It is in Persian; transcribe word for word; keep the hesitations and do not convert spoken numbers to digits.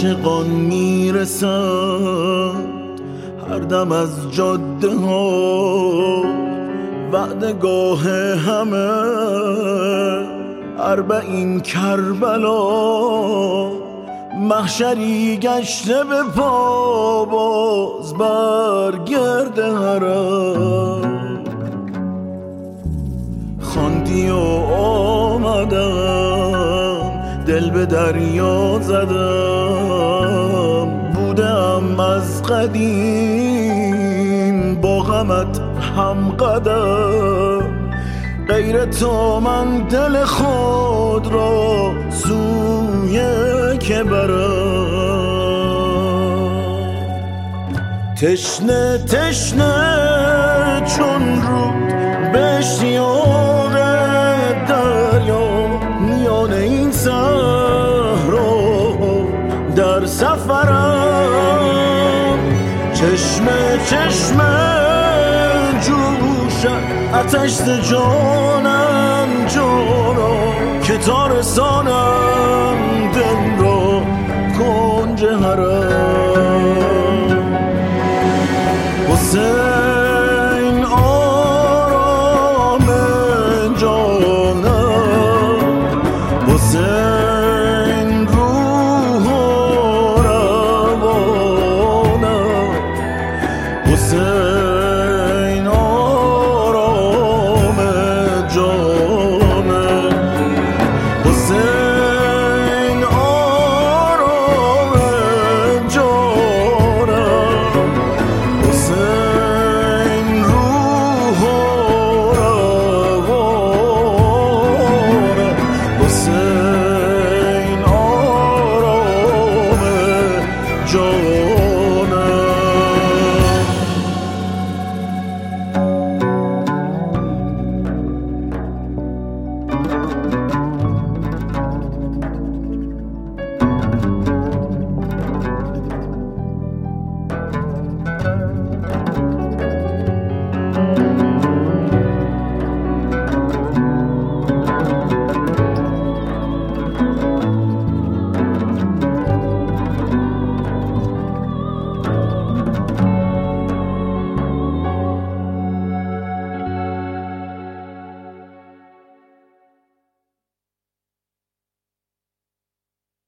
عاشقان میرسد هر دم از جاده ها وعدگاه همه اربعین کربلا محشری گشته به پا باز برگرد حرم خواندی و آمدم دل به دریا زدم بودم از قدیم با غمت هم قدم غیر تو من دل خود را سوی که برم تشنه تشنه چون رود به اشتیاق دریا میان این صحرا در سفرم چشمه چشمه جوشد آتش ز جانم جانا که تا رسانم